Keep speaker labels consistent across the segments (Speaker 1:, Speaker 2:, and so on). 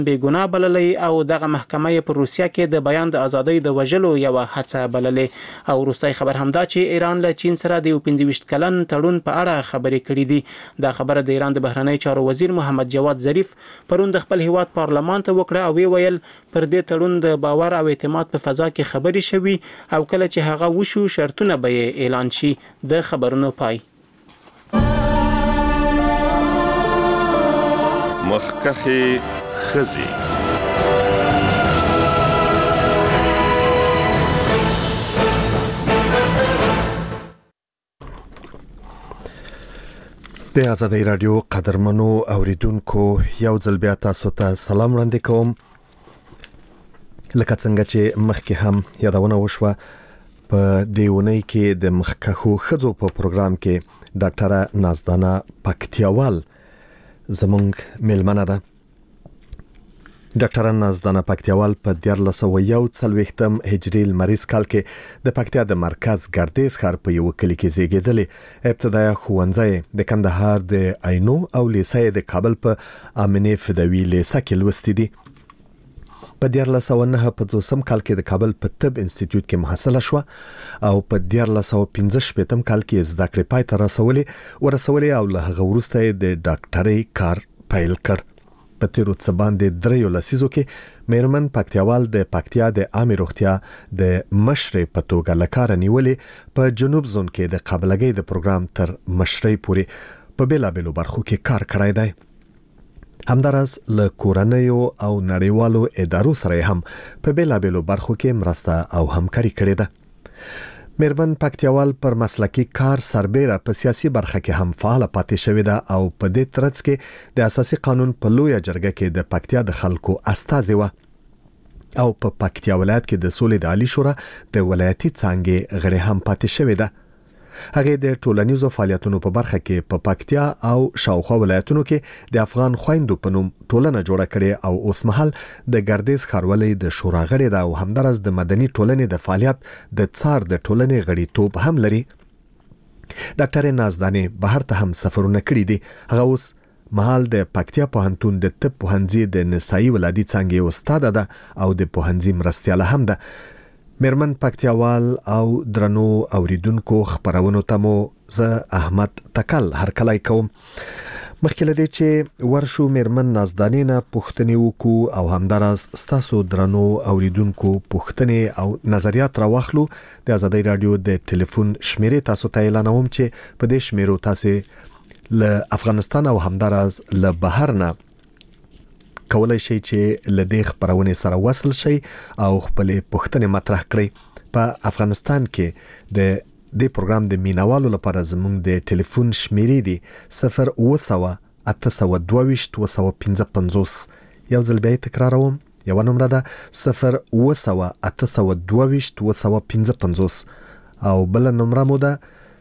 Speaker 1: بې ګناه بللی او دغه محکمه یې په روسیه کې د بیان د ازادۍ د وژلو یو هڅه بللې. او وروستی خبر همدا چې ایران له چین سره د 25 کلن تړون په اړه خبرې کړې دي. دا خبره د ایران د بهرنی چارو وزیر محمد جواد ظریف پرون د خپل هیواد پارلمان ته وکړه او ویل پر دې تړون د باور او اعتماد په فضا کې خبرې شوي او کله چې هغه وشو شرطونه به اعلان شي. د خبرونو پای.
Speaker 2: مخکخي خزي
Speaker 3: د آزادۍ رادیو قدرمنو اوریدونکو یو ځل بیا تاسو ته سلام وړاندې کوم. لکه څنګه چې مخکې هم یادونه وشوه په دې اونۍ کې د مخکخو ښځو په پروګرام کې ډاکټره نازدانه پکتیاوال زمونږ میلمنه ده. ډاکټره نازدانه پکتیاوال په 1441 هجري لمریز کال کې د پکتیا د مرکز ګردیز ښار په یو کلی کې زیږیدلې. ابتدایي ښوونځی د کندهار د عینو او لیسه د کابل په امنه فدوی لیسه کې لوستې دي. په 1409 کال کې د کابل په طب انسټیټیوټ کې محصله شو او په 1415 کال کې زده کړې پای ته ورسولې او له هغه وروسته د ډاکټرۍ کار پیل کړ. په تیرو څه باندې 3 لسیزو کې میرمن پکتیاوال د پکتیا د عامه روغتیا د مشرې په توګه لکاره نیولې په جنوب زون کې د قابلګۍ د پروګرام تر مشرۍ پورې په بیلابېلو برخو کې کار کړی دی. همداراز له کورنیو او نړیوالو ادارو سره هم په بیلابېلو برخو کې مرسته او همکاري کړې ده. میرمن پکتیاوال پر مسلکی کار سربېره په سیاسي برخه کې هم فعال پاتې شوې ده او په دې ترڅ کې د اساسي قانون په لویه جرګه کې د پکتیا د خلکو استازي و او په پکتیا ولایت کې د سولې د عالی شورا د ولایتي څانګې غړي هم پاتې شوې ده. هغه د ټولنیزو فعالیتونو په برخه کې په پکتیا او شاوخوا ولایتونو کې د افغان خويندو په نوم ټولنه جوړه کړې او اوس مهال د ګردیز ښاروالۍ د شورا غړي ده او همدارس د مدني ټولنې د فعالیت د څار د ټولنې غړیتوب هم لري. ډاکټر نازدانه بهر ته هم سفرونه کړي دي. هغه اوس مهال د پکتیا پوهنتون د طب پوهنځي د نسایي ولادي څانګې استاد ده او د پوهنځي مرستیاله هم ده. میرمن پکتیاوال او درنو اوریدونکو خبرونو ته مو زه احمد تکل هرکلی کوم. مخکې له دې چې ورشو میرمن نازدانې نه پوښتنې وکړو او همداراز ستاسو درنو اوریدونکو پوښتنې او نظریات راواخلو. د آزادۍ رادیو د ټلیفون شمیرې تاسو ته اعلانوم چې په دې شمیرو تاسو له افغانستان او همداراز له بهر نه کولای شي چې لدې خبرونه سره وصل شي او خپل پوښتنې مطرح کړئ. په افغانستان کې د دې پروګرام د مینوالو لپاره زموږ د ټلیفون شمیرې دي 080822255. یو ځل بیا تکراروم. یو نمبر ده 080822255 او بل نمبر مو ده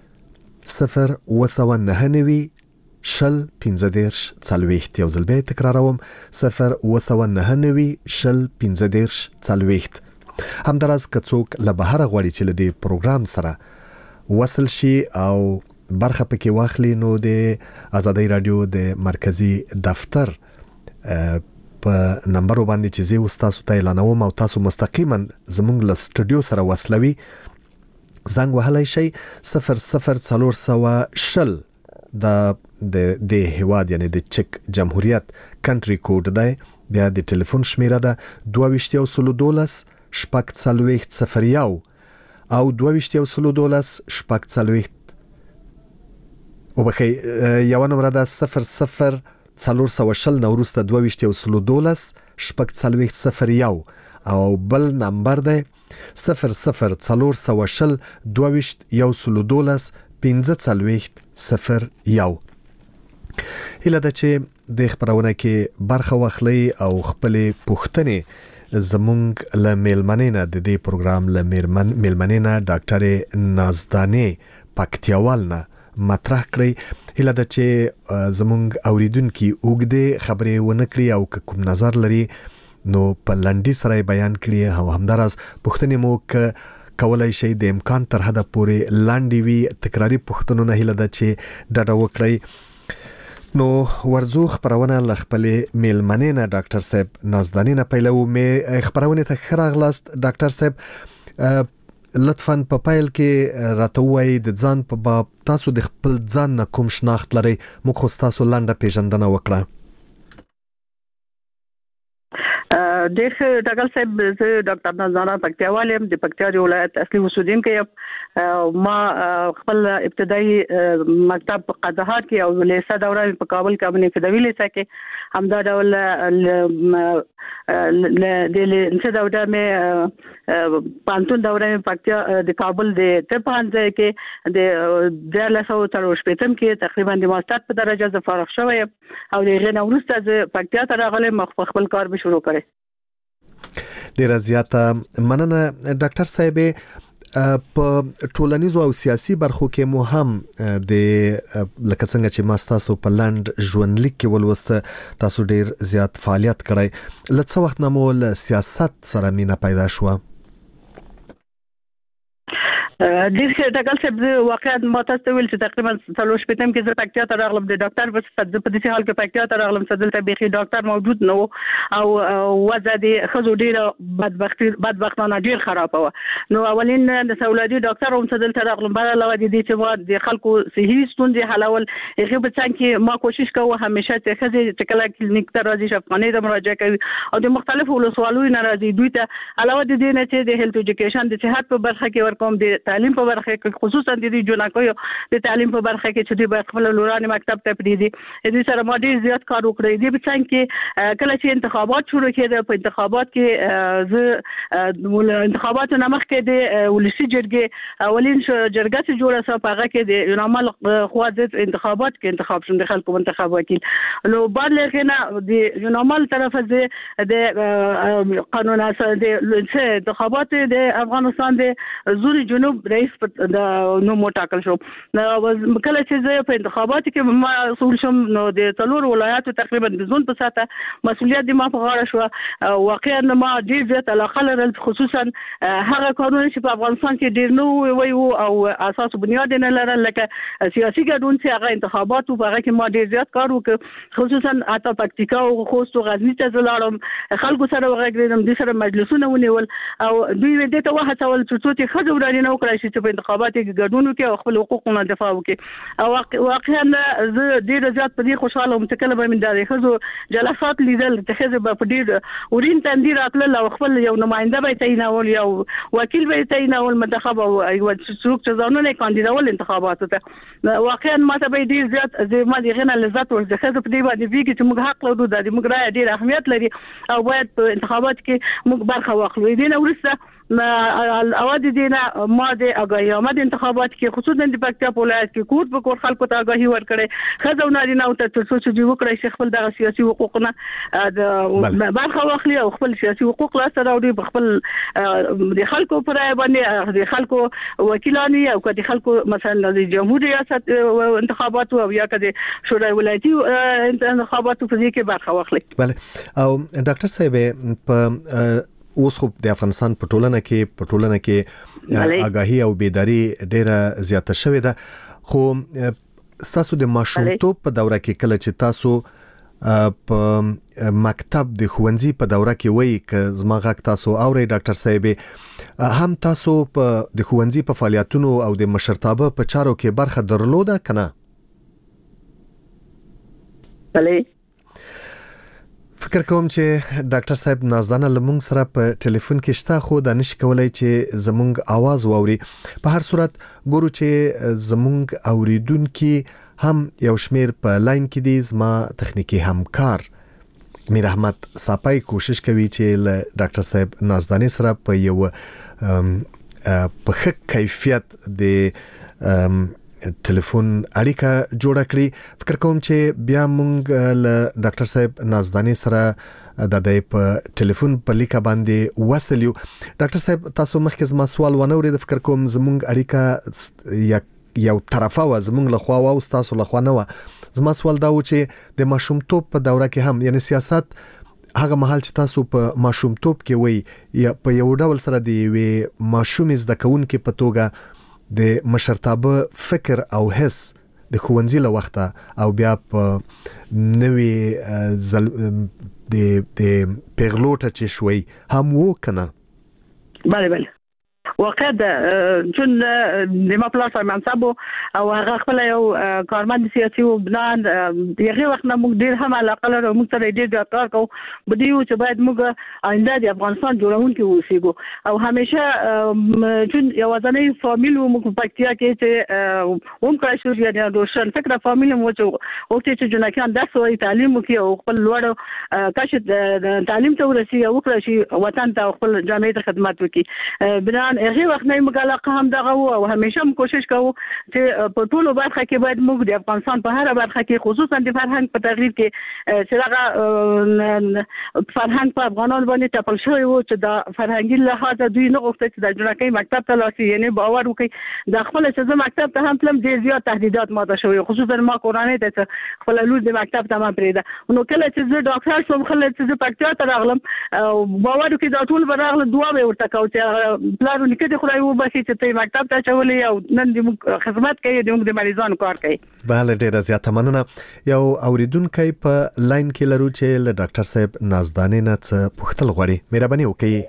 Speaker 3: 089 شل 15 40. یو ځل به تکراروم 089 شل 15 40. همداراز که څوک له بهر غواړي چې له دې پروګرام سره وصل شي او برخه پکې واخلي نو د آزادۍ رادیو د مرکزی دفتر په نمبر باندې چې زه تاسو ته اعلانوم او تاسو مستقیما زموږ له سټوډیو سره وصلوي زنګ وهلای شي 00400 د هواد یعنی د چک جمهوریت کنټری کوډ دی. بیا د ټلیفون شمیره ده 2212 شپږ 4001 او 2212 شپږ 40 او بخې یو نمبر ده 00400 نوروسته 2212 شپږ 4001 او بل نمبر ده 00400 2212 154001. هله ده چې د خبرونه کې برخه واخلي او خپل پوښتنې زمونږ له میلمنې نه د دې پروګرام له میلمنې نه ډاکټر نازدانه پکتیاوال نه مطرح کړی. هله ده چې زمونږ اوریدونکو اوګده خبرې ونکړي او کوم نظر لري نو په لنډي سره بیان کړي او همداراز پوښتنې مو کولای شي د امکان تر حد پورې لاندې وی تکراری پوښتنونه هله ده چې ډډه وکړي. نو ورزو خبرونه لخپلې میلمنې نه ډاکټر صاحب نازداني نه پیلو مې خبرونه ته خراغلاست ډاکټر صاحب لطفاً په پایل کې راته وایي د ځان په باب تاسو د خپل ځان نه کوم شناخت لرئ موږ خو تاسو لنډه پیژندنه وکړه
Speaker 4: دغه ډاکټر صاحب زه ډاکټر نازدانه پکتیاوال یم د پکتیا ولایت اصلي اوسیدونکی یم ما خپل ابتدایي مکتب په قندهار کې او لیسه دوره په کابل کې باندې فدوی لیسه کې همدا ډول د لیسه دوره مې پانتون دوره مې پکتیا د کابل د تپانځه کې د دلاسو تر شپږم کې تقریبا د ماستر په درجه ز فارغ شوم او دغه نو وروسته ز پکتیا ته راغلم خپل کار به شروع کړم
Speaker 3: ډیره زیاته مننه ډاکټر صاحب په ټولنیزو او سیاسي برخو کې مو هم د لکه څنګه چې ما تاسو په لاند ژوندلیک کې ولوسته تاسو ډیر زیات فعالیت کړی لڅ وخت نه مو له سیاست سره مینه پیدا شو
Speaker 4: دغه ډاکټر صاحب واقعا ما تاسو ویل چې تقریبا 3 شپږم کې زه پکتیا ته راغلم د ډاکټر په صفت په دې حال کې پکتیا ته راغلم چې دلته بيخي ډاکټر موجود نه او وضع د خزو ډیره بدبختانه ډیر خراب و نو اولین د سولادي ډاکټر هم چې دلته راغلم بل علاوه د دې چې د خلکو صحي ستونزې حلول هغه په څنګه کې ما کوشش کوم همیشه چې خزي چې کله کلینیک ته راځي شفقانه د مراجعه کوي او د مختلفو ولسوالۍ نه راځي دوی ته علاوه د دې نه چې د هیلث ایجوکیشن د صحت په برخه کې ورکوم د تعلیم په برخه کې خصوصا د جنکو د تعلیم په برخه کې چې د خپل لورانه مکتب ته پریدي د سره ما ډیر زیات کار وکړی دی په څنګه کې کله چې انتخابات شروع کېده په انتخابات کې زه انتخابات نه مخکې د ولسی جرګې اولین جرګه چې جوړه سو په هغه کې د نورمال خوازت انتخابات کې انتخاب شوم د خلکو منتخب وکیل نو بعد لکه د نورمال طرف د قانون اساس د انتخابات د افغانستان د زوري جنوب رئیس د نو موټاکل شو کله چې زه په انتخاباتو کې مسؤل شوم نو د تلور ولایاتو تقریبا د زون په ساته مسؤلیت د ما په غاړه شو واقعا ما ډیر زیات علاقه لرل خصوصا هغه قانون چې په افغانستان کې ډیر نو وی او اساس بنیاد نه لرل لکه سیاسي ګډون چې هغه انتخاباتو په هغه کې ما ډیر زیات کار وکړ خصوصا اته پکتیکا او خوست او غزنی ته زلاړم خلکو سره وغږیدم د سره مجلسونه ونیول او دوی دې ته وهڅول چې خځو وړاندې نه وکړي چې په انتخاباتو کې ګډون وکړي او خپل حقوقونه دفاع وکړي او واقعا زه ډیر زیات په دې خوشاله وم چې کله به من د خځو جلسات لیدل چې خځه په ډیر ورین تندیر خپل او خپل یو نماینده به تعینول یو وکیل به تعینول منتخب او څوک چې ځانونه کاندیدول انتخاباتو ته واقعا ماته به ډیر زیات ما دغه نه لذت ورته خځه په دې باندې ویږي چې موږ حق لرو د موږ رائے ډیر اهمیت لري او باید په انتخابات کې موږ برخه واخلو دې نه ورسته اواز دینه ما د اگاهی آمد انتخابات کې خصوصا د پکتیا ولایت کې کوټ په کوټ خلکو ته اگاهی ورکړي خزو نارینه او ته څه چې وکړي چې خپل د سیاسي حقوقونه د برخه واخلي او خپل سیاسي حقوق لاسته راوړي په خپل د خلکو پر باندې د خلکو وکیلانی او د خلکو مثلا د جمهوریت ریاست انتخابات او یا د شورای ولایتي انتخابات په دې کې برخه واخلي
Speaker 3: بله او ډاکټر صاحب په اوس خو د افغانستان په ټولنه کې آگاهی او بیداری ډیره زیاته شوې ده خو تاسو د ماشومتوب په دوره کې کله چې تاسو په مکتب د ښوونځي په دوره کې وایي ک زما غږ تاسو اوري ډاکټر صاحب هم تاسو په د ښوونځي په فعالیتونو او د مشرتابه په چارو کې برخه درلوده کنه
Speaker 4: بله
Speaker 3: فکر کوم چې ډاکټر صاحب نازدانه لمونږ سره په ټلیفون کې شته خو د نش کولای چې زمونږ आवाज واوري په هر صورت ګورو چې زمونږ اوریدونکو هم یو شمیر په لاین کې دي زما تخنیکی همکار میر احمد صاحب کوشش کوي چې له ډاکټر صاحب نازدانه سره په یو په ښه کیفیت د ټلیفون اړیکه جوړه کړی فکر کوم چې بیا مونږ له ډاکټر صاحب نازداني سره د په ټلیفون په لیکه باندې وصلیو ډاکټر صاحب تاسو مخکې زما سوال ونه اورید فکر کوم زمونږ اړیکه یو طرفه و زمونږ له خوا او تاسو له خوا نه و زما سوال دا و چې د ماشومتوب په دوره کې هم یعنی سیاست هغه محل چې تاسو په ماشومتوب کې وای یا په یو ډول سره دی وی ماشوم زده کوونکې په توګه د مشرتابه فکر او حس د ښوونځي له وخته او بیا په نوې د پیغلوټه چې شوي هم وو کنه؟
Speaker 4: بله واقع ده چون د ما پلاس منصب او هغه خپل یو کارمند سیاسي و بلان دغه وخت نه موږ ډیر هم علاقه لرو، موږ سره ډیر کار کوو بدیو چې باید موږ آینده د افغانستان جوړونکي اوسېږو او همیشه چون یو ځانې فامیل موږ په پکتیا کې چې هم کاشو یا روشن فکر فامیل مو چې جنکان د سوي تعلیم کوي او خپل لوړ کاش تعلیم ته ورسي او وکړي چې وطن ته خپل جامعه ته خدمت وکړي. بنان هغه وخت نه موږ علاقه هم دغه او همیشه هم کوشش کوو چې په ټولو برخه کې باید موږ د افغانستان په هر برخه کې خصوصا د فرهنګ په تغییر کې چې دغه فرهنګ په افغانانو باندې ټاپل شوی و چې د فرهنګي لحاظ دوی نه غوښتل چې د جنکۍ مکتب ته لاړ شي، یعنی باور وکړي د خپل چې مکتب ته هم تلم ډیر زیات تهدیدات ماته شوی، خصوصا ما کورانه ته خپل لور د مکتب ته ما پریده نو کله چې زه ډاکټر شوم خلک چې پکتیا ته راغلم باور وکړي دا ټول براغله دعا به ورته کوي چې پلان نکته خدای و بس چې ته مکتب ته چولې او نن دې خدمت کوي د مریضانو کار کوي.
Speaker 3: بله ډیره زیاته مننه. یو اوریدونکو په لاین کې لرو چې له ډاکټر صاحب نازدانې نه څه پوښتل غواړي، مهرباني وکړئ.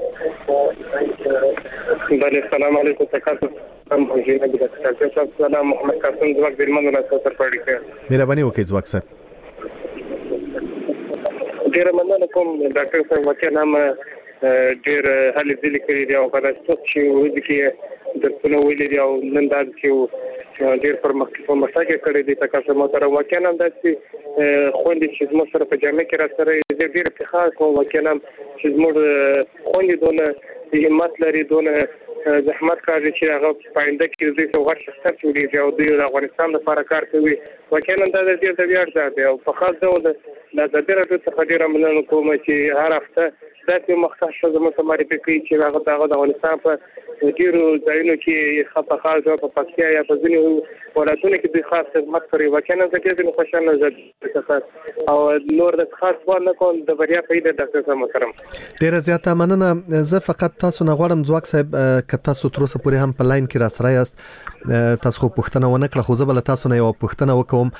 Speaker 5: بله السلام علیکم تاسو هم جناب ډاکټر صاحب سلام محمد قاسم زواک درمن له سر پړی کې
Speaker 3: مهرباني وکړئ زواک صاحب.
Speaker 5: ډیره مننه کوم ډاکټر صاحب وکړه نام ډیر هلي ځلې کړی دی او په داسې چې ورځ کې درسونه ویلي دي او نن دا چې ډیر پرمختګ کړی دی تاسو مو سره واقعا داسې خوندې چې موږ سره په جامعه کې را سره ډیر افتخار کوم واقعا چې موږ خوندې دونه همت لري دونه زحمت کوي چې هغه پاینده کې د سوغات شخصیت جوړیږي او د افغانستان لپاره کار کوي. واقعا دا د دې د ویاړ دی او په خاص ډول د زړه څخه ډیر مننه کوم چې هر هفته داسې مختص زموږ سماري کوي چې هغه د افغانستان په ډیرو ځایونو کې خپخال او په پکتیا یا په ځینو ولایتونو کې د خاص خدمت کوي. واقعا زه ډیر خوشاله یم او نور د خاص باندې کوم د بریا په دې ډاکټر صاحب محترم
Speaker 3: ډیر زیاته مننه. زه فقط تاسو نه غواړم ځواک صاحب ک تاسو تر اوسه پورې هم په لاین کې را سره یاست، تاسو پوښتنه ونه کړه خو زه بل تاسو نه یو پوښتنه وکوم.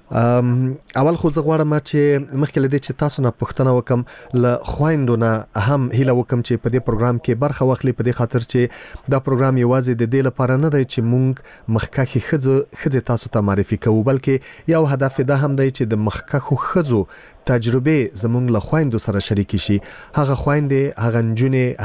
Speaker 3: اول خو زه غواړم چې مخکې لدې چې تاسو نه پوښتنه وکم له خويندونه هم هیله وکم چې په دې پروګرام کې برخه واخلي، په دې خاطر چې دا پروګرام یوازې د دې لپاره نه دی چې مونږ مخکخي خځه تاسو ته معرفي کوو، بلکې یو هدف دا هم دی چې د مخکخو خځو تجربه زمونږ له خويندو سره شریک شي. هغه خويندې، هغه نجونې،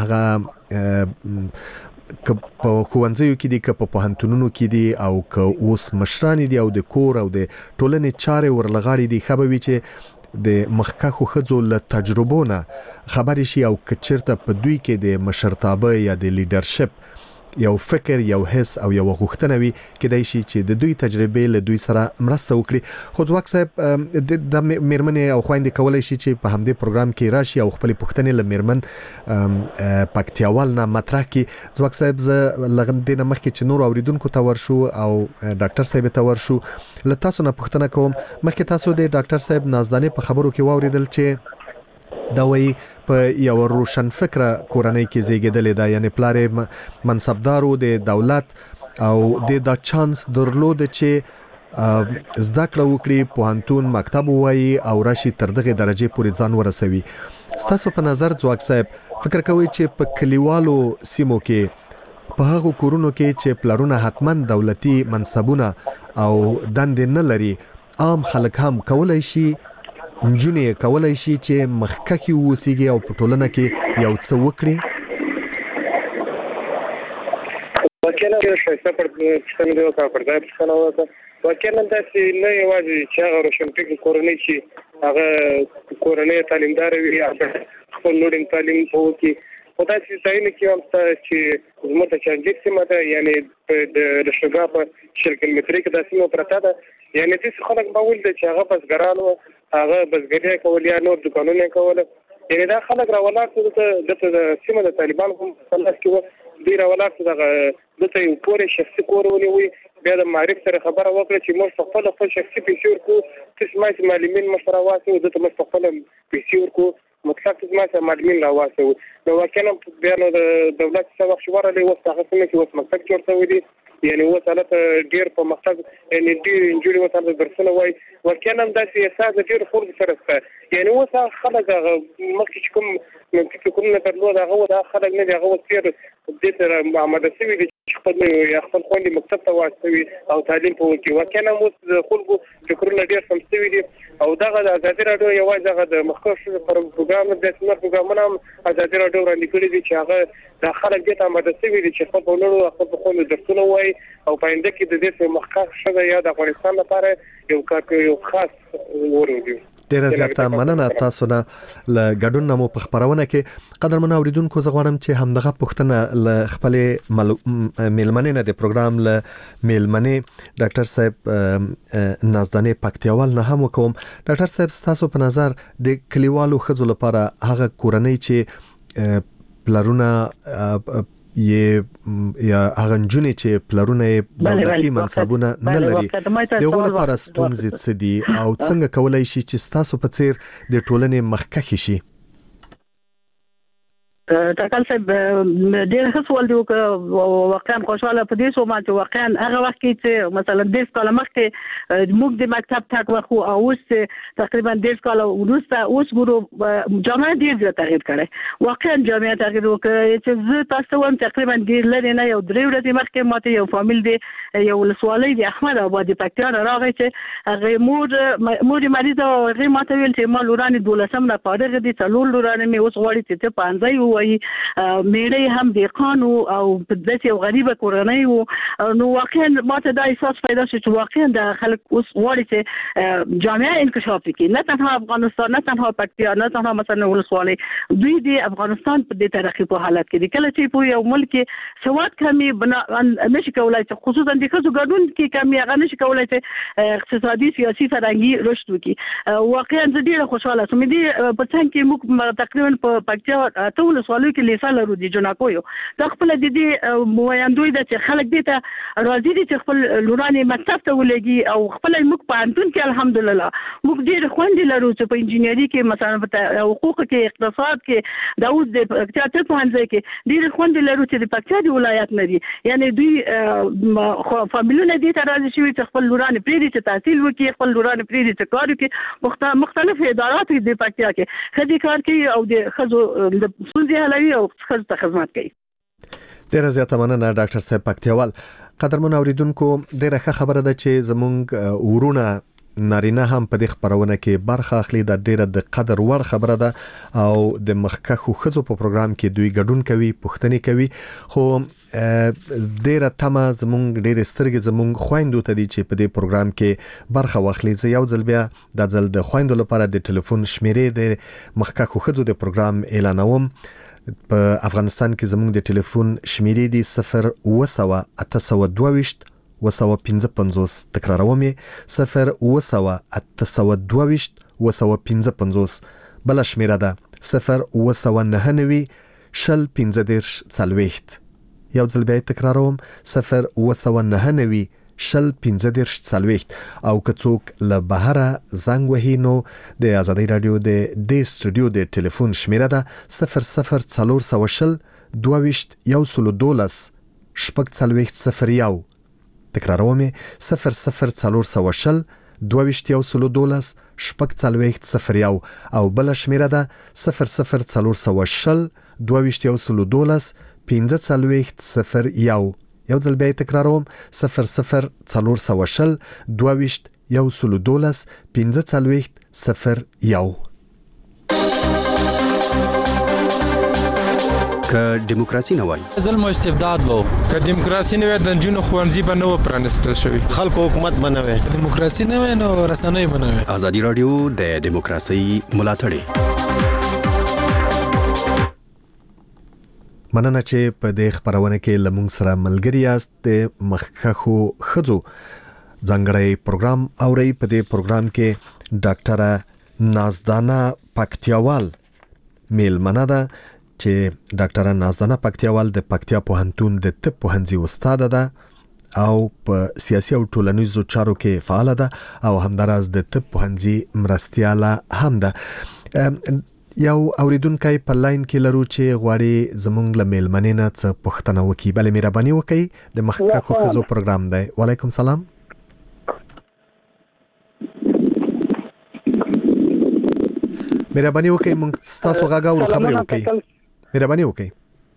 Speaker 3: هغه که په ښوونځیو کې دي، که په پوهنتونونو کې دي او که اوس مشران دي او د کور او د ټولنې چارې ورلغاړي دي، خبروي چې د مخکخو خځو له تجربونه خبرې شي او که چیرته په دوی کې د مشرتابه یا د لیډرشپ یو فکر، یو حس او یو غوښتنه وي کېدای شي چې د دوی تجربه له دوی سره مرسته وکړي. خو ځواک صاحب د میرمنې او خويندې کولای شي چې په همدې پروګرام کې راشي او خپل پوښتنې له میرمن پکتیاوال نه مطرح کړي. ځواک صاحب زه لغندې نه مخکې چې نور اوریدونکو ته ورشو او ډاکټر صاحب ته ورشو له تاسو نه پوښتنه کوم. مخکې تاسو د ډاکټر صاحب نازدانې په خبرو کې واوریدل چې دا وی په یو روشن فکر کورنۍ کې زیږیدلې ده، یعنی پلار منصبدارو د دولت او د چانس درلود چې زده کړه وکړي، پوهنتون مکتب وایي او راشي تر دغه درجه پورې ځان ورسوي. ستاسو په نظر ځواک صاحب فکر کوي چې په کلیوالو سیمو کې په هغه کورونو کې چې پلارونه حتمن دولتي منصبونه او دندې نه لري، عام خلک هم کولای شي، نجونې کولای شي چې مخکخي ووسیږي او په ټولنه کې یو څه وکړي؟
Speaker 5: واقعا شایسته پر څنګه یو کار پر ځای څنګه وکړه. واقعا دا چې نه یوازې چې هغه روشنفکر کورنۍ چې هغه کورنۍ تعلیمدار وي، خپل نورم تعلیم وکړي، او دا چې ځایونه کې هم چې زموږ ته چانجیک سیمه ده، یعنی د شګا په 100 کیلومترۍ کې د سیمه پرته ده، یعنی چې خلک باول دي چې هغه بسګرانو هغه بسګري کول یا نور دکانونه کول، یعنی دا خلک راولات د سیمه د طالبان هم خلاص کې دی راولات دغه یو پورې شخصي کور ونیوي، بیا د معرف سره خبره وکړه چې موږ خپل شخصي پیسې ورکو، چې معلمین مشوره واسو د ته خپل پیسې ورکو، مطلق چې معلمین راواسو. نو واقعا بیا نو د دولت څخه شوړلې وسته هغه څنګه چې وس مکتب جوړ شوی دی یعنی وسالت ډیر په مقصد یعنی ډیر انجوړي وسالت درسونه وای ورکنه داسې احساس ډیر خور سره سره یعنی وسه خلک مخکې کوم نه درلود هغه د خلک نه هغه وسیر د تر آماده شوی دي خپل خوندې مکتب ته واستوي او تعلیم په وکي ورکنه مو خلکو فکرونه ډیر سم شوی دي او دغه د ازادي رادیو یوازې دغه د مخکښ پروګرام د سمر پروګرامونه ازادي رادیو وړاندې کړی دي چې هغه د خلک د آماده شوی دي چې خپل ولرو خپل خوند درسونه وای او پاینده کې د دې مخکښ شوی یا د افغانستان لپاره یو خاص ورودي.
Speaker 3: ډیره زیاته مننه تاسو نه ل ګډون نمو په خبرونه کې قدرمن اوریدونکو زه غواړم چې همدغه پوښتنه ل خپل میلمنې نه د پروګرام ل میلمنې ډاکټر صاحب نازدانې پکتیاوال نه هم وکوم. ډاکټر صاحب تاسو په نظر د کلیوالو خځو لپاره هغه کورنۍ چې پلرونه یا هغه جنې چې پلرونه دولتي منصبونه نه لري دغه لپاره ستونزې څه دي او څنګه کولای شي چې تاسو په څیر د ټولنې مخکښ شي؟
Speaker 4: ټاکل صاحب ډېر ښه سوال دی او واقعا خوشاله په دې سو ما چې واقعا هغه وخت کې چې مثلا د سکول مخکې موږ د مکتب تک وخو او اوس تقریبا د سکول ورسته اوس ګورو جامعه ډېر تغییر کړي واقعا جامعه تغییر وکړي چې زه تاسو هم تقریبا ډېر لري نه یو درې ورځې مخکې ماته یو فامیل دی یو ولسوالۍ د احمد آباد پکتیا راغی چې هغه مور مریض او هغه ماته ویل چې ما لورانې 12 نه پاره دي څلور لورانې مې اوس غواړي چې په انځي وای میړې هم د قانو او په داسې یو غریبه کورنۍ وو نو واقعا ماته دا احساس پیدا شو چې واقعا د خلک اوس غواړي چې جامعه انکشاف وکړي نه تنها افغانستان نه تنها پکتیا نه تنها مثلا ولسوالۍ دوی د افغانستان په دې ترقی په حالت کې دي کله چې په یو ملک سواد کمی نشي کولای چې خصوصا د خزو ګډون کې کمی هغه نشي کولای چې اقتصادي سیاسي فرهنګي رشد وکړي واقعا زه ډیره خوشاله سوم دي په څنګه کې موږ تقریبا په پکتیا ټول ولسوالۍ کې لیسا لرو دي جناکو یو د خپل د دې مویندوی د چې خلک دي ته راځي دي چې خپل لورانې مکتب ته ولګي او خپل موږ په انتون کې الحمدلله موږ ډېر خوندې لرو چې په انجینری کې مثلا په حقوق کې اقتصاد کې د اوس د پکتیا ته پوهنځي کې ډېر خوندې لرو چې د پکتیا د ولایت نه دي یعنی دوی فامیلونه دي ته راځي چې خپل لورانې پرې دي چې تحصیل وکړي خپل لورانې پرې دي چې کار وکړي مختلف ادارات د پکتیا کې خدي کار کوي او د خزو د سولې هلوي او څه خدمت کوي.
Speaker 3: ډیره زیاته مننه ډاکټر صاحب پکتیاوال. قدرمن اوریدونکو ډیره ښه خبره ده چې زمونږ ورونه نارینه هم په دې خبرونه کې برخه اخلي د ډیره د قدر وړ خبره ده او د مخکښو خزو په پروګرام کې دوی ګډون کوي پوښتنې کوي خو ډیره تمه زمونږ ډیره سترګې زمونږ خويندو ته دي چې په دې پروګرام کې برخه واخلي. زه یو ځل بیا د ځل د خويندو لپاره د ټلیفون شمیرې د مخکښو خزو د پروګرام اعلانوم. په افغانستان کې زمونږ د ټلیفون شمیرې دي 0 822 تکراروم 0 822 بل شمیره ده 0 شل 15 40 یو ځل بیا تکراروم 0 شل 15 40 او که څوک له بهره زنګ وهي نو د آزادۍ رادیو د سټوډیو د ټلیفون شمیره ده 0 22 شپږ 40 تکراروم 0 22 شپږ 40 او بل شمیره ده 0 22 15 یو ځل بیا تکراروم 0 22 15
Speaker 6: که دیموکراسي نه وای
Speaker 7: ظلم او استبداد وو
Speaker 8: که دیموکراسي نه وای د جنونو خوانزي به نه و پرانستل شوی
Speaker 9: خلکو حکومت بنوي
Speaker 7: دیموکراسي نه وای نو رسنۍ بنوي.
Speaker 6: آزادي رادیو د دیموکراسي ملاتړي.
Speaker 3: مننه چې په دې خبرونه کې لمونږ سره ملګری یاست. د مخکښو خزو ځانګړی پروګرام اوري. په دې پروګرام کې ډاکټر نازدانه پکتیاوال میلمنه ده چې ډاکټر نازدانه پکتیاوال د پکتیا پوهنتون د طب پوهنځي استاد ده او په سیاسي او ټولنیزو چارو کې فعال ده او همداراز د طب پوهنځي مرستیاله هم ده. یو اوریدونکو په لاین کې لرو چې غواړي زمونږ له میلمنې نه څه پوښتنه وکړي. بلې مهرباني وکړئ. د مخکښو ښځو پروګرام دی. وعلیکم سلام. مهرباني وکړئ مونږ تاسو غږ اورو خبرې وکړئ. مهرباني وکړئ.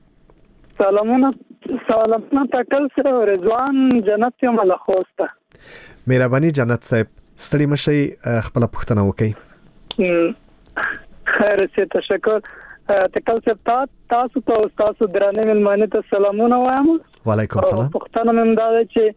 Speaker 9: سلامونه تکل سره رضوان جنت یم له خوسته.
Speaker 3: مهرباني جنت صاحب ستړي مشي خپل پوښتنه وکړئ.
Speaker 9: خیر سي تشکر. تکل صاحب تاسو ته تاسو درانه ملمانه ته سلامونه وایم.
Speaker 3: وعلیکم سلام.
Speaker 9: پښتنه مم دا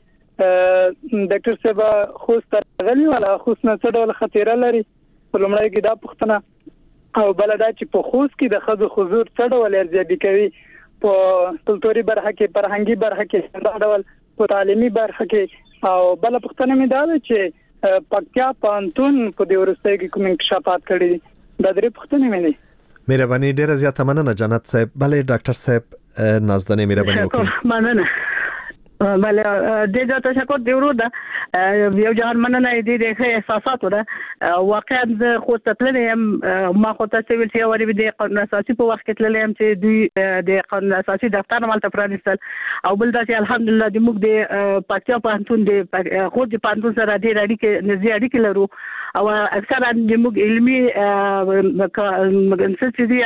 Speaker 9: چې ډاکټر صاحب خوسته غلي ولا خوسنه څه ډول خطر لري. په لومړی کې دا پښتنه او بل دا چې په خوست کې د خزو حضور څه ډول ارزیابي کوي. په کلتوري برخه کې فرهنګي برخه کې دا ډول په تعلیمي برخه کې او بل پښتنه مې دا چې پکتیا پانتون په دې ورسته کې کوم انکشافات کړي. دا درې پښتنې مې نه.
Speaker 3: مهرباني ډیره زیاته مننه جنت صاحب. بلې ډاکټر صاحب نازدنه مهرباني وکړئ.
Speaker 4: مننه. بله ډېر زیات تشکر دی ورو ده یو جهان مننه دې د احساساتو ده واقعا زه خو تللی یم ما خو تاسو ویل چې اوري د قانون اساسي په وخت کې تللی یم چې دوی د قانون اساسي دفتر مالته پرانیستل او بل دا چې الحمدلله د موږ د پکتیا پوهنتون د خو د پوهنتون سره ډېر اړیکې لرو او اکثرا د موږ علمي مګنسسي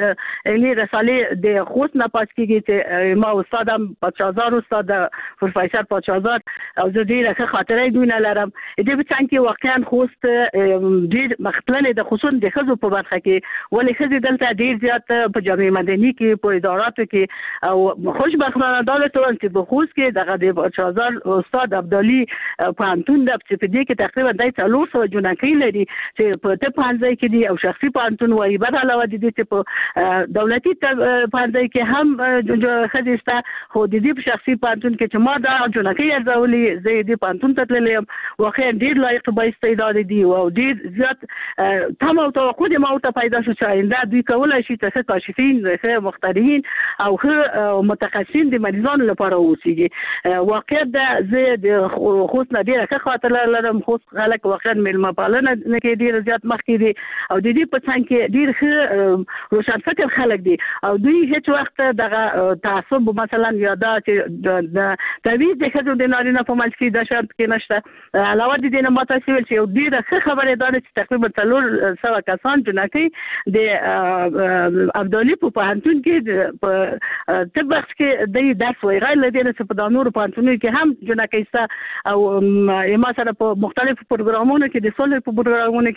Speaker 4: رسالې د خوست نه پات کیږي چې ما استادم پاتشازار استاد پروفیسور پاتشازار او زه ډېر ښه خاطرې دوی نه لرم. دې په څنګه کې واقعا خوست ډېر مختلف د خصوصا د خزو په برخه کې ولې خزې دلته ډېر زیات په جامعه مدني کې په اداراتو کې او خوشبختانه دولت چې په خوست کې دغه د پاتشازار استاد عبدالي پوهنتون د چې په دې کې تقریبا 300 جنکۍ لري چې په ته پانځای کې دي او شخصي پوهنتون وایي بل علاوه دي چې په دولتي پوهنځي کې هم خزې شته خو د دې په شخصي پوهنتون کې چې ما دا جنکۍ ارزولې زه دې پوهنتون ته تللی یم واقعا ډېر لایق با استعداد دي او ډېر زیات تم او توقع د ما ورته پیدا شو چې آینده دوی کولی شي چې کاشفین ښه مخترعین او ښه متخصصین د مریضانو لپاره واوسیږي. واقعا زه د خوست نه ډېره ښه خاطره لرم. خوست خلک واقعا میلمه پالنه کې ډېر زیات مخکې دي او د دې په څنګ کې ډېر ښه روشن فکر خلک دي او دوی هیڅ وخت دغه تعصب مثلا یا دا چې د تعویض د ښځو د نارینه په منځ کې د شرط کې نشته. علاوه د دې نه ما تاسو ویل چې یو ډېره ښه خبره ده چې تقریبا 400 کسان جنکۍ د عبدالي په پوهنتون کې په طب بخش کې د درس وایي غیر له دې نه چې په نورو پوهنتونونو کې هم جنکۍ شته او ما سره په مختلفو پروګرامونو کې د سولې په پروګرامونو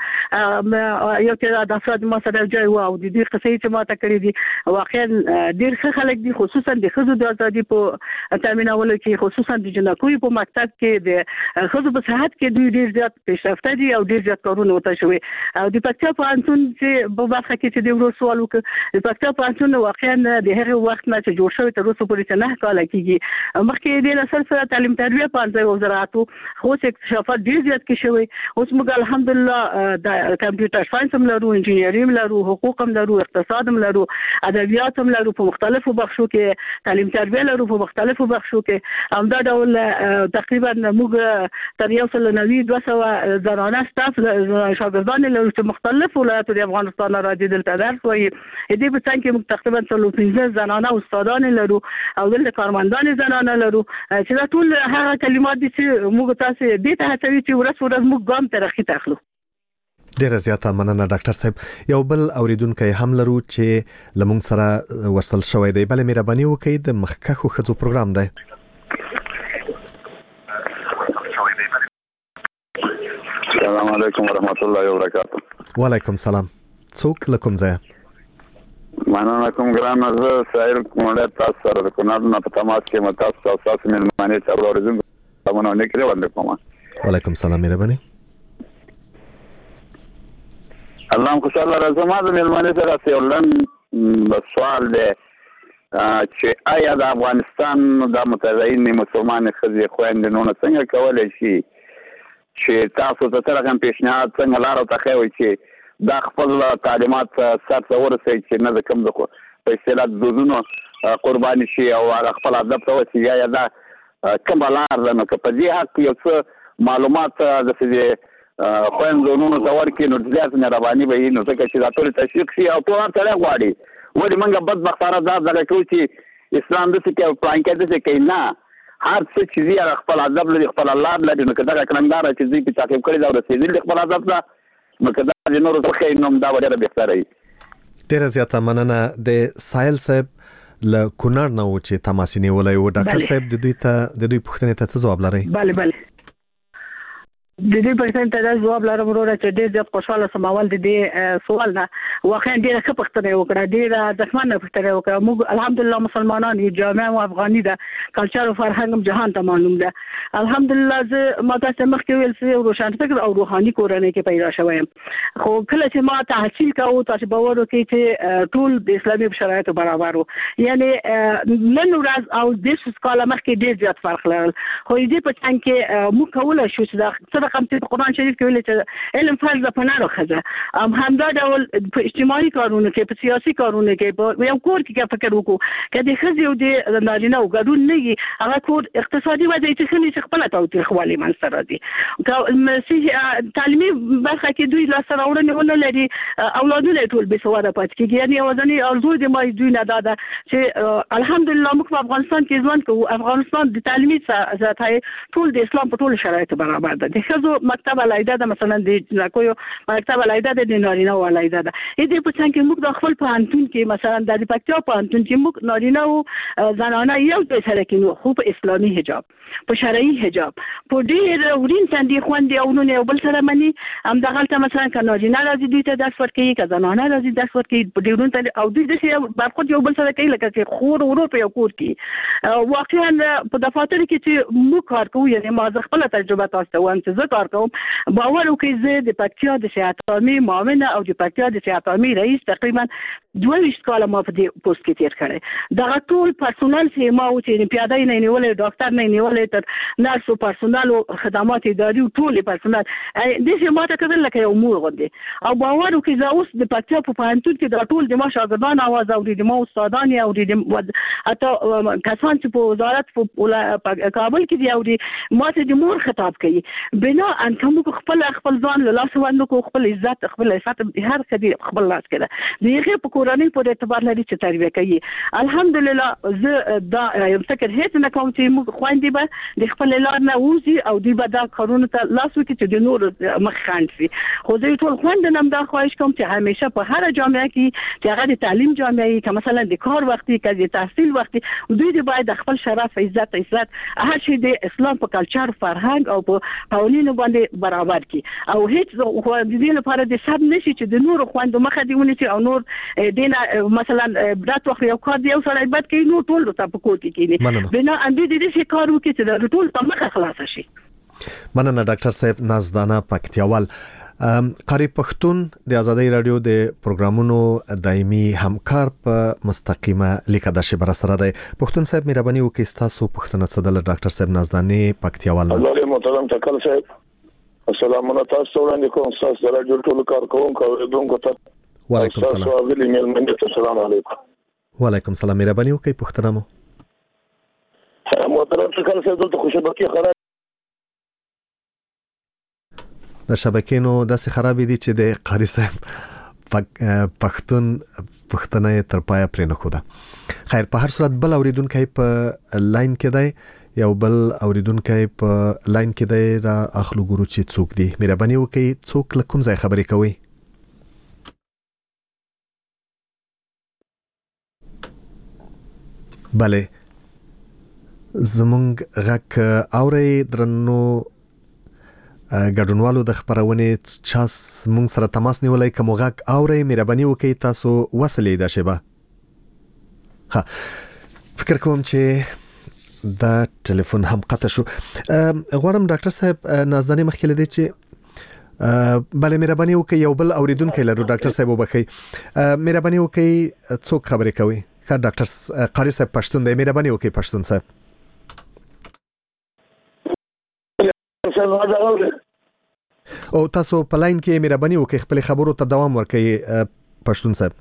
Speaker 4: کې یو چې د افراد ما سره جای و او د دې قصې چې ما ته کړې دي واقعا ډېر ښه خلک دي خصوصا د ښځو د ازادي په تامینولو کې خصوصا د جنکیو په مکتب کې د ښځو په صحت کې دوی ډېر زیات پیشرفته دي او ډېر زیات کارونه وته شوي او د پکتیا پوهنتون چې په برخه کې چې د ورو سوال وکړ د پکتیا پوهنتون واقعا د هغه وخت نه چې جوړ شوی تر اوسه پورې نه کال کېږي مخکې د سره تعلیم تربیه پوهنځي او زراعتو خو اکتشافات ډېر زیات کې شوی اوس موږ الحمدلله د کمپیوټر ساينس هم لرو انجینری هم لرو حقوق هم لرو اقتصاد هم لرو ادبیات هم لرو په مختلفو بخشو کې تعلیم تربیه لرو په مختلفو بخشو کې همدا ډول تقریبا موږ تر 190-200 زنانه سټاف شاګردان لرو چې مختلف ولایتو د افغانستان راځي دلته درس وایي. دې په څنګه کې موږ تقریبا 15 زنانه استادان لرو او دلته کارمندان زنانه لرو چې دا ټول هغه کلمات دي چې موږ تاسو دې ته هڅوي چې ورځ موږ ګام ترقی تخلو.
Speaker 3: ډیره زیاته مننه ډاکټر صاحب. یو بل اوریدونکو هم لرو چې لمونږ سره وصل شوی دی. بل مهرباني وکړئ د مخکښو ښځو پروګرام دی.
Speaker 10: السلام علیکم ورحمت الله وبرکاته.
Speaker 3: وعلیکم سلام. څوک لکم ځای؟
Speaker 10: مننه کوم ګران زه سایل کومه تاسو سره د کونړ نه په تماس کې متاسف او تاسو ملمنې ته ورزم تمنه نه کړی وړاندې کوم.
Speaker 3: وعلیکم سلام مهرباني.
Speaker 10: الله خوشاله راځم د ملمنې سره یو سوال دی چې آیا د افغانستان د متدین مسلمان خزي خويندې نو څنګه کولای شي چې تاسو ته تر هغه پیشنهاد څنګه لار ته خوي چې دا خپل تعلیمات سره ورسې چې نه د کوم د په اصطلاح دوزونو قرباني شي او خپل ادب ته وسی یا دا کوم لار نه په دې حق یو څه معلومات د خويندونو ته ورکړي نو زیات مهرباني به وي نو ځکه چې دا ټول تشویق شي او ټول سره غواړي ولې موږ بدبختانه دا کوو چې اسلام داسې کوي پلان کې داسې کوي نه هر څه چې زی خپل ادب لري خپل الله لري نو کدا کلندار چې زی په تعقیب کړی دا رسیدل خپل ادب ته نو کدا د نور څه خیر نوم دا ډیره بهتره وي.
Speaker 3: ډیره زیاته مننه د سایل صاحب له کونړ نه و چې تماس نیولای و ډاکټر صاحب د دوی پوښتنې ته څه جواب لرئ؟
Speaker 4: بله د دې پرسنټ ته جواب لرم وروره چې ډېر زیات خوشاله سم اول د دې سوال نه واقعا ډېر ښه پوښتنه وکړه ډېر ځکمنه پوښتنه وکړه موږ الحمدلله مسلمانان یو جامع او افغاني ده کلچر او فرهنګ جهان ته معلوم ده الحمدلله زه ما تاسو مخکې ویل چې روشن فکر او روحاني کورنۍ کې پیدا شوم خو کله چې ما تحصیل کاوه تاسو باور وکړئ چې ټول د اسلامي شرایطو برابر وو یعنی نن ورځ او د سکاله مخکې ډېر زیات فرق لرل خو دې په څنګه کې موږ کولای شو چې رقم په قرآن شریف کې ویل چې علم فرض په نارو خزه همدا ډول په اجتماعي کارونو کې په سیاسي کارونو کې په یو کور کې فکر وکړو کله خزه او د نارینه او ګډون نه وي هغه کور اقتصادي وضعیت چې خپل توتیخوالي منځ راځي تعلیمي برخه کې دوی لا سره وړاندې لري اولادونه ټول به سواده پات کېږي یعنی وزني ارزو د ما دوی نه داده چې الحمدلله موږ په افغانستان کې ژوند کوو افغانستان د تعلیمي ذاتای ټول د اسلام په ټول شرایطو برابر ده د خزو مکتب علایده ده مثلا د جنکو مکتب علایده ده د نارینه علایده ده دې په څنګه کې موږ د خپل پانتون کې مثلا د پکتیا پانتون کې موږ نارینه او زنانه یو ځای سره کې خو په اسلامي حجاب په شرعي حجاب په ډېر ورین تندې خوندې او نو بل سره مني هم دغلته مثلا ک نارینه راځي دوی ته درس ورکوي ک زنانه راځي درس ورکوي په ډېرون ته او دوی د برخود یو بل سره کوي لکه چې خور ورو په یو کور کې واقعا په دفاتر کې چې موږ کار کوو یعنی ما خپل تجربه تاسو ته وایم چې زه کار کوم باور وکړئ زه د پکتیا د صحت عامه معاونه او د پکتیا د صحت عامه رئیس تقریبا 22 کاله ما په دې پوسټ کې تیر کړی دا ټول پرسونل چې ما او چې پیاده نه نیولې ډاکټر نه نیولې تر نرس او پرسونل او خدمات اداري ټول پرسونل د دې ما ته کړل لکه یو مور غوندې او باور وکړئ زه اوس د پکتیا په پانتون کې دا ټول د ما شاګردان आवाज اوري د ما استادان اوري د اته کسان چې په وزارت په کابل کې دی اوري ما ته د مور خطاب کوي بنا ان کوم خپل ځان له لاس باندې کو خپل عزت هر څه خپل لاس کړه دیغه په کورنۍ په اعتبار لري چې تربیه کوي الحمدلله زه دا یو فکر هیڅ نه کوم چې موږ خويندې به د خپل لار نه وځي او دی به دا کارونه ته لاس وکړي چې د نور مخ خاند شي خو زه ټول خويندې نم دا خواهش کوم چې همیشه په هر جامعه کې چې هغه د تعلیم جامعه کې مثلا د کار وختي کې د تحصیل وختي دوی د باید خپل شرف عزت هر شي د اسلام په کلچر فرهنګ او په قوانینو باندې برابر کی او هیڅ خو د دې لپاره د سب نشي چې د نور خويندو مخه دیونه چې او نور دینه مثلا برات وخت یو کار دی او سره عبادت کوي نو ټول ته په کور کې کینی بنا ان دې شي کار وکړي چې ټول ته مخه خلاص شي.
Speaker 3: مننه ډاکټر صاحب نازدانه پکتیاوال. قاری پښتون د ازادۍ رادیو د پروګرامونو دایمي همکار په مستقیمه لیکه د شبر سره دی. پښتون صاحب مهرباني وکړئ تاسو پښتنه څه د ډاکټر صاحب نازدانه پکتیاوال.
Speaker 11: الله محترم تکل صاحب السلام علیکم تاسو وړاندې کوم تاسو رادیو ټول کارکونکو اوریدونکو ته
Speaker 3: وعلیکم السلام.
Speaker 11: تاسو غلي ملمنه السلام علیکم.
Speaker 3: وعلیکم السلام مهرباني وکړئ پښتنه مو.
Speaker 11: محترم تکل صاحب دلته خوشبختی خبره
Speaker 3: د شبکې نو داسې خراب دي چې د قاری صاحب پښتون پښتنه تر پای پرې نه خوده. خیر په هر صورت بل اوریدونکو په لاین کې دی یو بل اوریدونکو په لاین کې دی را اخلو ګورو چې څوک دی. مهرباني وکړئ څوک له کوم ځای خبرې کوي؟ بله زمونږ غږ اورئ درنو ګډونوالو د خبرونه چا مونږ سره تماس نیولای کوم غږ اورئ مهرباني وکړئ تاسو وصلې ده شبا. ها فکر کوم چې دا ټلیفون هم قطع شو. غواړم ډاکټر صاحب نازدانه مخکې لدی چې بله مهرباني وکړئ یو بل اوریدونکو لرو ډاکټر صاحب وبخئ مهرباني وکړئ څوک خبرې کوي؟ ښه ډاکټر قاری صاحب پښتون دی مهرباني وکړئ پښتون صاحب. او تاسو په لاین کې مهرباني وکړئ خپل خبرو ته دوام ورکړئ پښتون صاحب.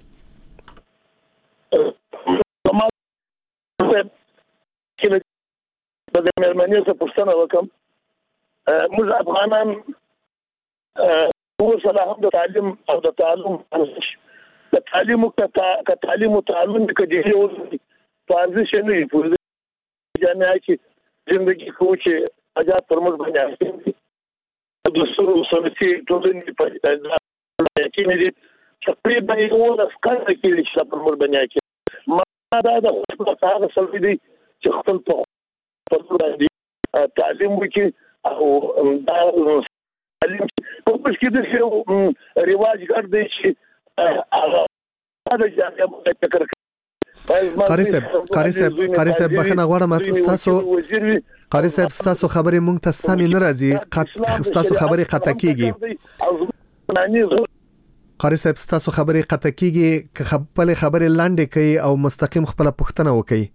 Speaker 11: د مېرمنې څخه پوښتنه وکم موږ افغانان وصله هم د تعلیم او د تعلم د تعلیم او تعلم کې د یو ارزش نه وي جامعه کې ژوندۍ کوچه آزاد پرموز باندې د سرو سنتي ټولنې په کې نه دي چې په دې یو د ښکار کې چې پرموز باندې ما دا د خپل سره دي چې خپل په باندې تعلیم وکړي او دا تعلیم په کې د یو رواج ګرځي چې هغه د جامعه فکر
Speaker 3: قاری صاحب بخنه غواړم قاری صاحب ستاسو خبرې مونږ ته سمې نه راځي ستاسو خبرې قطع کیږي قاری صاحب ستاسو خبرې قطع کیږي که خپل خبرې لاندې کوي او مستقیم خپل پوښتنه وکړي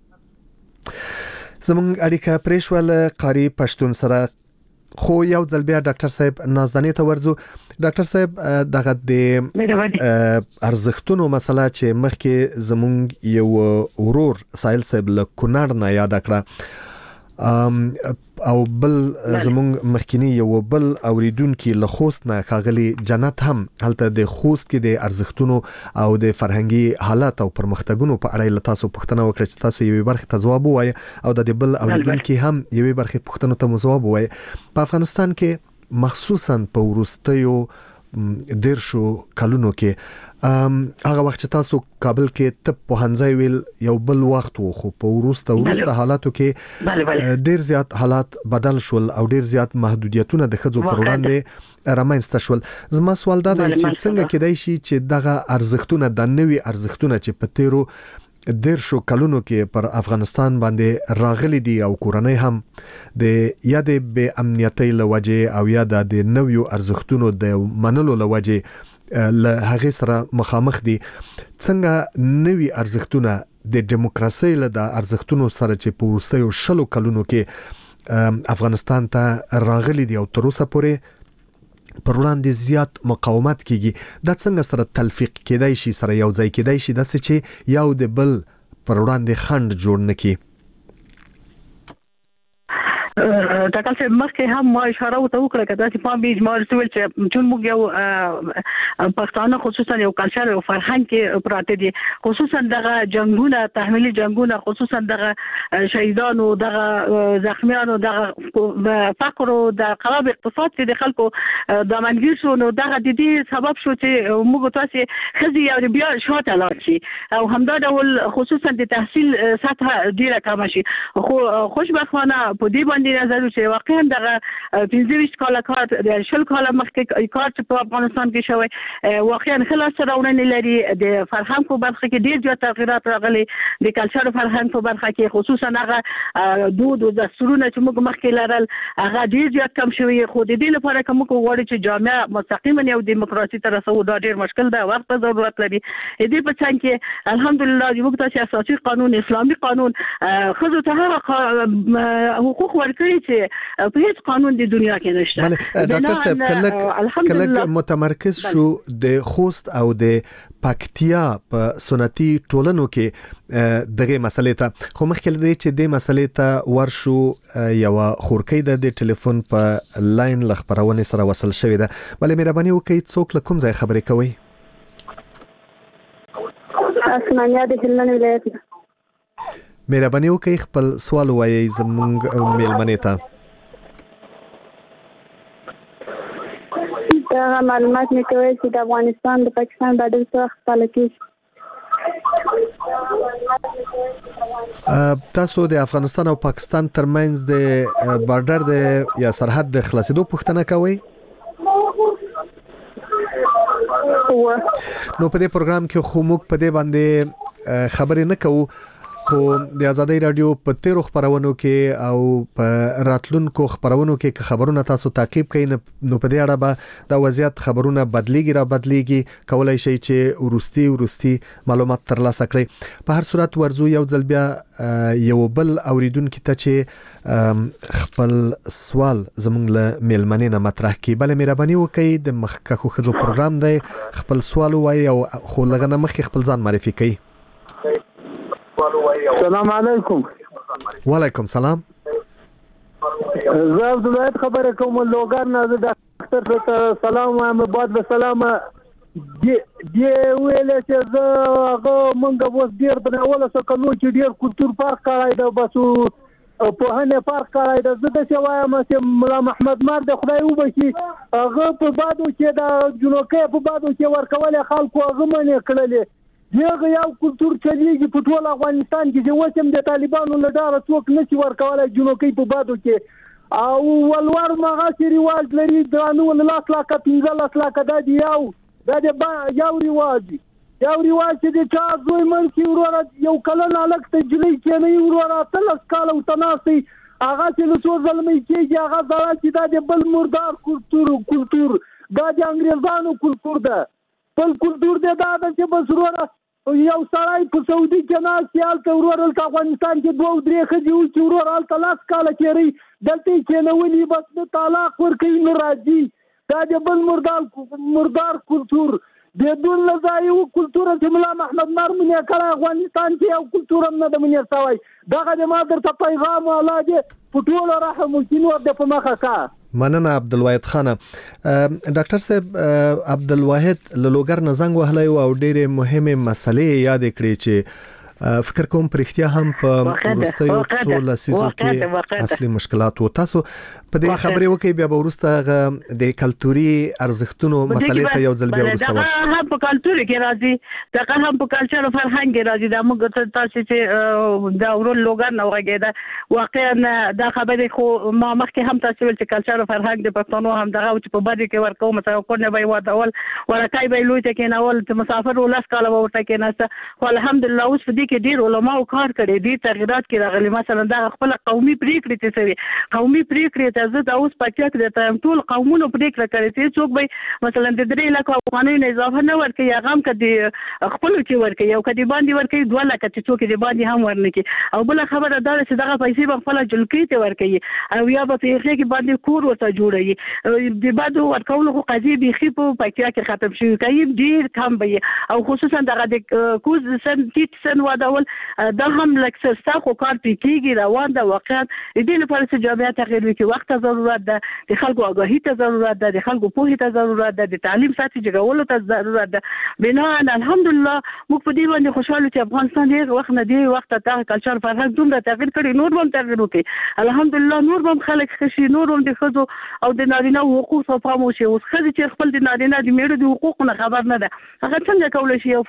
Speaker 3: زمونږ اړیکه پریشول قاری پښتون سره خو یو ځل بیا ډاکټر صاحب نازدانې ته ورځو ډاکټر صاحب دغه د ارزښتونو مسله چې مخکې زمونږ یو ورور سایل صاحب له کونړ نه یاد کړه او بل زمونږ مخکینی یو بل اوریدونکو له خوست نه خاغلی جنت هم هلته د خوست کې د ارزښتونو او د فرهنګي حالت او پرمختګونو په اړه له تاسو پوښتنه وکړه چې تاسو یوې برخې ته ځواب ووایي او د بل اوریدونکو هم یوې برخې پوښتنو ته ځواب ووایي په افغانستان کې مخصوصا په ورستیو دیرشو کلونو کې هغه وخت چې تاسو کابل کې طب پوهنځی ویل یو بل وخت وو خو په ورسته حالاتو کې ډیر زیات حالات بدل شول او ډیر زیات محدودیتونه د خځو پر وړاندې رامنځته شول زما سوال دا دی چې څنګه کېدای شي چې دغه ارزښتونه د نوي ارزښتونه چې په تیرو دیرشو کلونو کې پر افغانستان باندې راغلي دي او کورنۍ هم د یا د بې امنیتۍ له وجې او یا د نویو ارزښتونو د منلو له وجې له هغه سره مخامخ دي څنګه نوی ارزښتونه د دیموکراسي له د ارزښتونو سره چې په ورستیو شلو کلونو کې افغانستان ته راغلي دي او تر اوسه پورې پر وړاندې زیات مقاومت کیږي دا څنګه سره تلفیق کېدای شي سره یو ځای کېدای شي داسې چې یو د بل پر وړاندې خنډ جوړ نکړي
Speaker 4: ټاکل څه مخکې هم ما اشاره وکړه کدا چې په بیج ما ورسول چې چون موږ یو پښتانه خصوصا یو کلچر او فرهنګ کې پراته دي خصوصا دغه جنگونه تحمیلي جنگونه خصوصا دغه شهیدانو دغه زخمیانو دغه فقر او د خراب اقتصاد کې د خلکو د منګیر شو نو دغه د دې سبب شو چې موږ تاسو خزي یو بیا شاته لاړ شي او همدا ډول خصوصا د تحصیل سطح ډیره کم شي خو خوشبختانه په دې باندې نظر چې واقعا دغه 25 کال کار د شل کال مخکې کار چې په افغانستان کې شوی واقعا خلاص راوړنې لري د فرهنګ په برخه کې ډیر زیات تغیرات راغلي د کلچر فرهنګ په برخه کې خصوصا هغه دود او دستورونه چې موږ مخکې لرل هغه ډیر زیات کم شوی خو د دې لپاره کوم غواړي چې جامعه مستقیما یو دیموکراسي ته رسو دا ډیر مشکل ده وخت ضرورت لري دې په څنګه کې الحمدلله موږ تاسو اساسي قانون اسلامي قانون خزو ته حقوق ورکړي چې په هیڅ قانون د دنیا کې نشته
Speaker 3: بله ډاکټر صاحب کله متمرکز شو د خوست او د پکتیا په سنتي ټولنو کې دغه مسلې ته خو مخکې لدی چې د مسلې ته ورشو یو خورکې د ټلیفون په لاین لخبرونه سره وصل شوې ده بلې مهرباني وکړئ څوک له کوم ځای خبرې کوي
Speaker 12: اسمانیا د هلمند ولایت
Speaker 3: مهرباني وکړئ خپل سوال وایي زموږ میلمنې ته
Speaker 12: دا معلومات مې کوي چې د افغانستان د پاکستان بادل څخه خپل کیږي
Speaker 3: تاسو د افغانستان او پاکستان ترمنځ د بارډر د یا سرحد د خلاصېدو پوښتنه کوي نو په دې پروګرام کې خو موږ په دې باندې خبرې نه کوو خو د ازادي رادیو په تیرو خبرونو کې او په راتلونکو خبرونو کې خبرونه تاسو تعقیب کړئ نو په دې اړه به د وضعیت خبرونه بدلیږي کولای شي چې ورستي معلومات ترلاسه کړئ په هر صورت ورزو یو ځل بیا یو بل اوریدونکو ته چې خپل سوال زموږ له میلمنې نه مطرح کړي بل مهرباني وکړئ د مخکخو خزو پروګرام دی خپل سوال وایي او خو لغه نه مخکې خپل ځان معرفي کړئ
Speaker 9: السلام علیکم
Speaker 3: وعلیکم سلام
Speaker 9: زه عبدالله خبره کوم لوګر نه د ډاکټر ته سلام وایم بعد به سلام دی ویل چې زه هغه مونږ اوس ډیر د اوله سکلو چې ډیر کلتور پارک کړای دا بس په هنه پارک کړای دا زه د وایم چې مولا محمد مار د خدای وبشي هغه په بادو چې دا جنوکې په بادو کې ورکول خلکو هغه منې کړلې دغه یو کلتور چلیږي په ټول افغانستان کې چې وسم د طالبانو له ډاره څوک نشي ورکولای جنوکې په بادو کې او ولور مغه چې رواج لري درانو له لاس لا کپینځه لاس لا کدا دی دا د یو رواج چې د چا زوی مرکی ورور یو کله نالک ته جلې کې نه ورور تل سکاله او تناسي هغه چې له څو ظلمي کېږي هغه ځای چې دا د بل مردار کلتور دا د انګريزانو کلتور ده بل کلتور ده دا چې بس ورور یو سړی په سعودي کې ناست هلته ورور هلته افغانستان کې 2-3 ښځې وچې ورور هلته 10 کاله تېروي دلته یې کېنولي بس نه طلاق ورکوي نه راځي دا د بل مردار کلتور د دون له ځایه و کلتور چې ملا محمد مار منې کړی افغانستان کې یو کلتور هم نه ده منې شوی دغه د ما درته پیغام الله دې په ټولو رحم وکړي نور د په مخه کا
Speaker 3: مننه عبدالواحد خان ډاکټر صاحب عبدالواحد لوګر نه زنګ وهلی او ډېرې مهمه مسلې یاد کړې چې فکر کوم پرختیا هم په ورستیو څو لسیزو کې اصلي مشکلات و تاسو په دې خبرې وکي بیا به ورسته د کلتوري ارزښتونو مسلې ته یو ځل بیا ورسته ورشي
Speaker 4: هم په کلتور کې راځي دا هم په کلچر او فرهنګ کې راځي دا موږ تاسو چې دا ورول لوګر نه وغږیدا واقعا دا خبرې خو ما مخکې هم تاسو ول چې کلچر او فرهنګ د پښتنو هم دغه چې په باندې کې ورکو مثلا کورنه به ودول ورکای به لوي ته کې ناول چې مسافر ولاس کاله ورته کې نهسته خو الحمدلله اوس په کې ډیر علماء کار کړي دي تغیرات کې راغلي مثلا دا خپل قومي پریکړې ته سوي قومي پریکړې ته زه دا اوس پاتیا کې ټول قومونو پریکړه کوي چې څوک به مثلا د 3 لک افغانۍ نه اضافه نه ورکړي یا غم کړي خپل کې ورکړي او کدي باندې ورکړي 2 لک چې څوک دې باندې هم ورنکي او بل خبره دا چې دغه پیسې په خپل جلکې ته ورکړي او یا په پیسې کې باندې کور ورته جوړي د بادو ورکول خو قضیه بيخي په پاتیا کې ختم شي کوي ډیر کم به او خصوصا دغه د کوز سن ټیټ سن ودول دا هم لکه ستاسو کار کیږي روان ده واقعا د دې لپاره چې جامعه تغیر وکړي وخت ضرورت ده د خلکو آگاهی ته ضرورت ده د خلکو پوهه ته ضرورت ده د تعلیم ساتي جوړولو ته ضرورت ده بنا الحمدلله موږ په دې باندې خوشاله چې افغانستان ډېر وخت نه دی وخت ته کلچر فرهنګ دومره تغیر کړي نور هم تغیر وکړي الحمدلله نور هم خلک خشي نور هم د خزو او د نارینه حقوق ته پام وشي اوس خزي چې خپل د نارینه د میړو د حقوقو خبر نه ده هغه څنګه کولای شي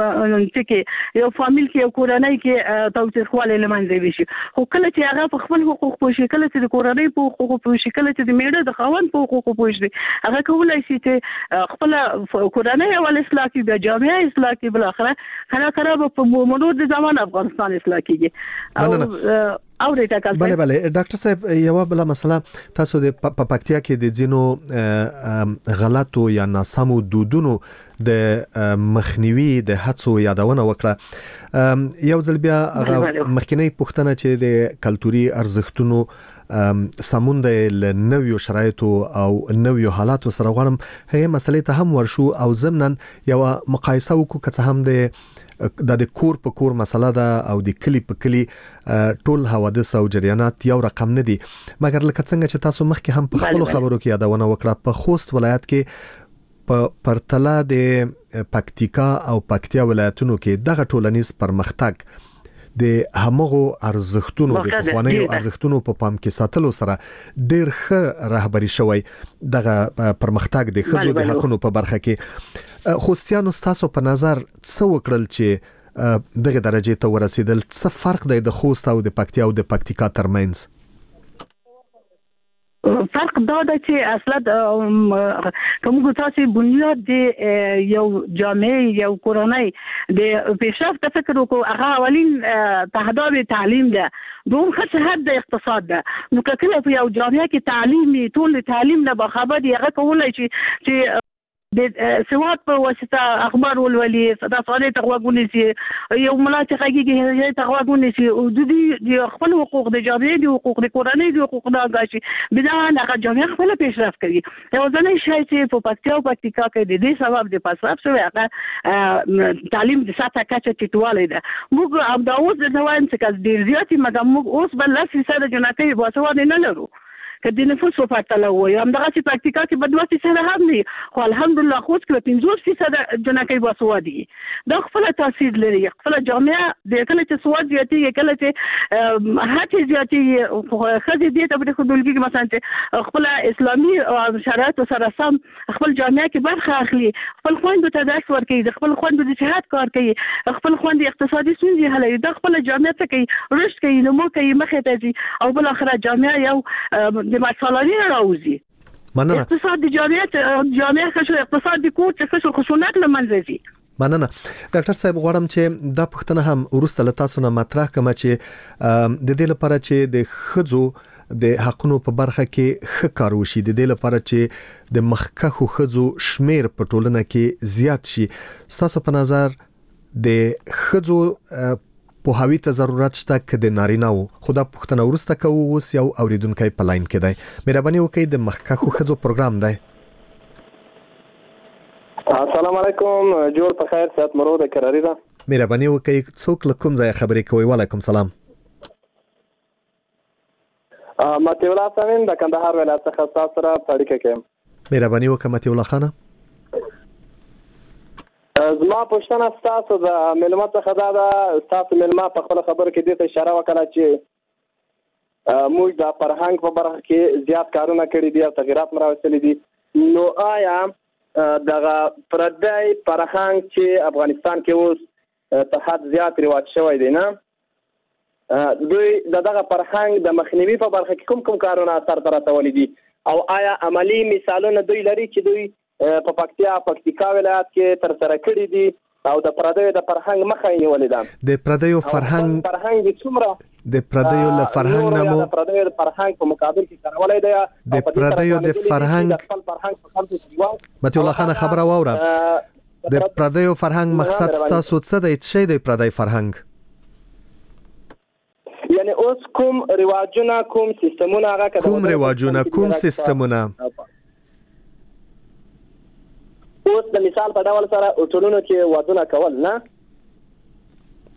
Speaker 4: یو فامیل کې یو کورنۍ کې توثیقواله لمنځه وشي خو کله چې هغه په خپل حقوق پوښي کله چې د کورنۍ په حقوق پوښي کله چې د میړه د خاوند په حقوق پوښي هغه کولای شي چې خپل کورنۍ او اصلاح کې د جامعه اصلاح کې بل اخره خراب په مرور د زمان افغانستان اصلاح کیږي او
Speaker 3: بله ډاکټر صاحب یو بل مسله تاسو د پکتیا کې د جنو غلطو یا ناسمو دودونو د مخنیوي د هڅو یادونه وکړه یو ځل بیا مخکینی پوښتنه چې د کلتوري ارزښتونو سمون د نویو شرایطو او نویو حالاتو سره غواړم هغه مسلې ته هم ورشو او ضمناً یو مقایسه وکړو که څه هم د کور په کور مسله ده او د کلی په کلی ټول حوادث او جریانات یو رقم نه دي مګر لکه څنګه چې تاسو مخکې هم په خپل خبرو کې یادونه وکړه په خوست ولایت کې په پرتله د پکتیکا او پکتیا ولایتونو کې دغه ټولنیز پرمختګ د همغو ارزښتونو د پخوانیو ارزښتونو په پام کې ساتلو سره ډېر ښه رهبري شوی دغه پرمختګ د ښځو د حقونو په برخه کې خوستیانو ستاسو په نظر څه وکړل چې دغه درجه ته ورسېدل څه فرق دی د خوست او د پکتیا او د پکتیکا ترمنځ
Speaker 4: فرق دا ده چې اصلا کوم تاسو بنیاد دی یو جامعه یو کورنۍ د پیشرفت فکر وکړو هغه اولین تهداب تعلیم ده دوم خاصه حد د اقتصاد ده نو کله په یو جامعه کې تعلیمي ټول تعلیم نه بخبر یغه کولای شي چې د سواد په واسطه اخبار ولولي دا سوالي تغوغونی سي یو ملاته حقيقي تغوغونی سي او د خپل حقوق د جامعه د حقوق د کورنۍ د حقوق نه غاشي بدا هغه جامعه خپل پیشرفت کوي یو ځنه شي چې په پکتیا او پکتیکا کې د دې سبب د پاسراب شوی هغه تعلیم د ساته کچه ټیټوالی ده موږ ابداوز د وایم چې کله ډیر زیاتې مګر موږ اوس بل 10% جنکې باسواد نه لرو که د نفوس په پرتله وایو همدغه چې پراکتیکا کې به 2% هم نه خو الحمدلله خوست کې 50% جنکۍ باسوادي دا خپل تاثیر لري خپل جامعه د کله چې سواد زیاتېږي کله چې هڅې زیاتېږي ښځې دې ته به ښودل کېږي مثلا چې خپل اسلامي شرایطو سره سم خپل جامعه کې برخه اخلي خپل خویندو ته درس ورکوي د خپل خویندو د صحت کار کوي خپل خویندې اقتصادي ستونزې حلوي دا خپل جامعه ته کوي رشد کوي نمو کوي مخې ته ځي او بل اخره جامعه یو د مسالاني راوځي
Speaker 3: مننه
Speaker 4: اقتصاد د جامعه خشو اقتصاد د کور چې خشونت لمنځه ځي
Speaker 3: مننه ډاکټر صاحب غواړم چې دا پوښتنه هم ورسته له تاسو نه مطرح کوم چې د دې لپاره چې د خځو د حقونو په برخه کې ښه کار وشي د دې لپاره چې د مخکښو خځو شمیر په ټولنه کې زیات شي تاسو په نظر د خځو په هوی ته ضرورت شته ک د نارینه‌و خدا پښتنه ورسته کوو اوس یو اوریدونکو په لاین کې دی مهرباني وکړئ د مخکښو خځو پروګرام دی
Speaker 13: السلام علیکم جوړ په خیر صحت مرو د کراری ده
Speaker 3: مهرباني وکړئ څوک له کوم ځای خبرې کوي وعلیکم سلام
Speaker 13: متي الله سامین د کندهار ولایت څخه تاسو سره اړیکه کوم
Speaker 3: مهرباني وکړئ متي الله خان
Speaker 13: زما پوښتنه تاسو د ملما څخه دا تاسو ملما په خپل خبرو کې د اشاره وکړه چې موږ د فرهنګ په برخه کې زیات کارونه کړی دي او تغیرات راوستلي دي نو آیا دغه پردی فرهنګ چې افغانستان کې اوس په حد زیات رواج شوی دی نه دوی دغه فرهنګ د مخنیوي په برخه کې کوم کارونه اثر درته دي او آیا عملی مثالونه دوی لري چې دوی په پکتیکا ولایت کې تر سره کړی دي او د پردیو د فرهنګ مخه یې نیولې ده
Speaker 3: د پردیو فرهنګ
Speaker 13: د څومره
Speaker 3: د پردیو له فرهنګ نمو
Speaker 13: د پردیو د فرهنګ په مقابل کې کارولای دی
Speaker 3: د پردیو د فرهنګ متي الله خان خبره واوره د پردیو فرهنګ مقصد تاسو څه دی چې د پردی فرهنګ
Speaker 13: یعنی اوس کوم رواجونه کوم سیستمونه هغه
Speaker 3: کوم رواجونه کوم سیستمونه
Speaker 13: اوس د مثال په ډول سره ټولونو کې وادونه کول نه